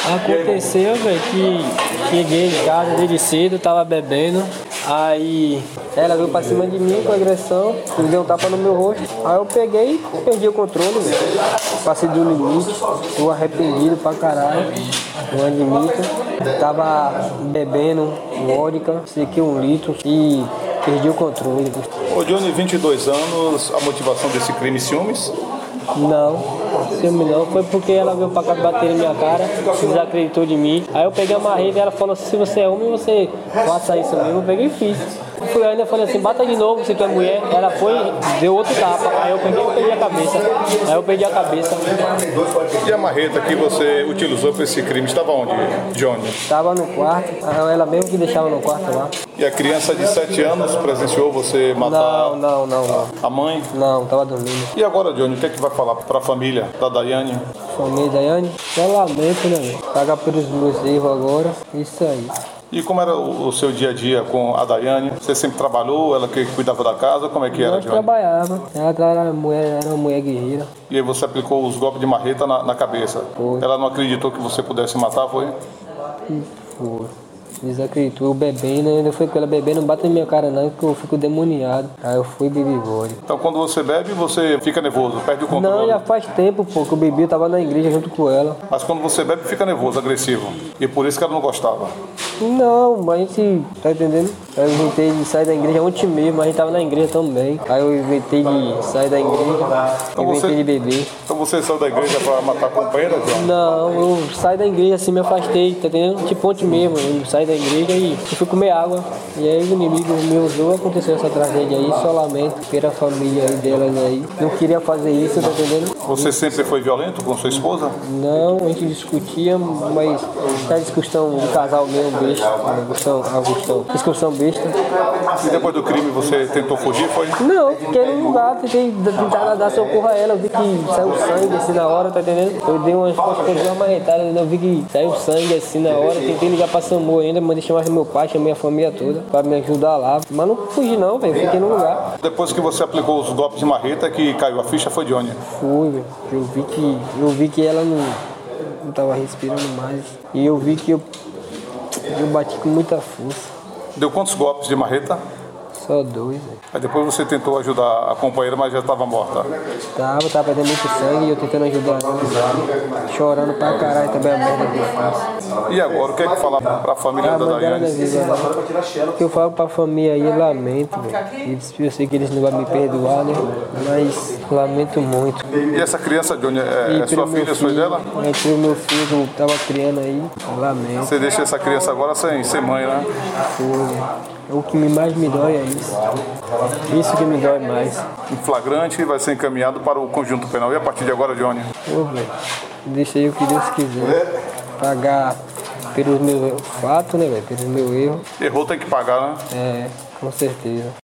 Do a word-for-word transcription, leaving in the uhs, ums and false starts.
Aconteceu, velho, que cheguei em casa desde cedo, tava bebendo. Aí ela veio pra cima de mim com agressão, me deu um tapa no meu rosto. Aí eu peguei e perdi o controle, velho. Passei do limite, tô arrependido pra caralho, não admito. Tava bebendo vodka, sequei um litro e perdi o controle. Ô Johnny, vinte e dois anos, a motivação desse crime, ciúmes? Não, ciúme não, foi porque ela veio pra cá bater na minha cara, desacreditou de mim. Aí eu peguei a marreta e ela falou assim, se você é homem, você faça isso mesmo. Eu peguei e fiz. Eu ainda falei assim, bata de novo, você que é mulher. Ela foi, deu outro tapa. Aí eu peguei e perdi a cabeça. Aí eu perdi a cabeça. E a marreta que você utilizou para esse crime estava onde, Johnny? Estava no quarto, ela mesmo que deixava no quarto lá. E a criança de sete anos presenciou você matar? Não, não, não, não. A mãe? Não, estava dormindo. E agora, Johnny, o que é que vai falar para a família da Daiane? Família Daiane? Eu lamento, né, velho? Pagar pelos meus erros agora, isso aí. E como era o seu dia a dia com a Daiane? Você sempre trabalhou, ela que cuidava da casa, como é que era, Nós Johnny? trabalhava, ela era uma mulher, era uma mulher guerreira. E aí você aplicou os golpes de marreta na, na cabeça? Foi. Ela não acreditou que você pudesse matar, foi? Foi. Desacreditou, eu bebendo, ainda foi com ela bebendo, não bate na minha cara não, que eu fico demoniado. Aí eu fui e bebi vodka. Então quando você bebe, você fica nervoso, perde o controle? Não, já faz tempo, pô, que eu bebi, eu tava na igreja junto com ela. Mas quando você bebe, fica nervoso, agressivo. E por isso que ela não gostava? Não, mas a gente, tá entendendo? Aí eu inventei de sair da igreja ontem mesmo, mas a gente tava na igreja também. Aí eu inventei de sair da igreja, Então inventei você- de beber. Então você saiu da igreja para matar a companheira, Johnny? Não, eu saí da igreja assim, me afastei, tá entendendo? Tipo ontem mesmo, eu saí da igreja e eu fui comer água. E aí o inimigo me usou, aconteceu essa tragédia aí, só lamento pela família aí delas aí. Não queria fazer isso, tá entendendo? Você sempre foi violento com sua esposa? Não, a gente discutia, mas a discussão de casal mesmo, besta, a discussão, a discussão, discussão besta. E depois do crime você tentou fugir, foi? Não, fiquei num lugar, tentei tentar dar socorro a ela, eu vi que saiu sangue assim na hora, tá entendendo? Eu dei umas costas, eu dei uma marretada, eu vi que saiu sangue assim na hora, tentei ligar pra SAMU ainda, mandei chamar meu pai, chamei a família toda pra me ajudar lá. Mas não fugi não, velho, fiquei no lugar. Depois que você aplicou os golpes de marreta, que caiu a ficha, foi Johnny. Fui, velho. Eu vi que. Eu vi que ela não, não tava respirando mais. E eu vi que eu, eu bati com muita força. Deu quantos golpes de marreta? Só dois, velho. Aí depois você tentou ajudar a companheira, mas já estava morta. Tava, tava perdendo muito sangue e eu tentando ajudar ela. Chorando pra caralho também a merda que eu faço. E agora, o que é que falar para a família A da mãe dela é Daiane? viva, né? O que eu falo pra família aí, eu lamento, velho. Eu sei que eles não vão me perdoar, né? Mas lamento muito. E essa criança, Johnny, é, é sua pelo meu filha, foi dela? É, pelo meu filho que eu tava criando aí, lamento. Você deixa essa criança agora sem, sem mãe, né? Foi. O que mais me dói é isso. Isso que me dói mais. Em flagrante, vai ser encaminhado para o conjunto penal. E a partir de agora, Johnny? Pô, velho. Deixa aí o que Deus quiser. Pagar pelos meus fatos, né, velho? Pelos meus erros. Errou, tem que pagar, né? É, com certeza.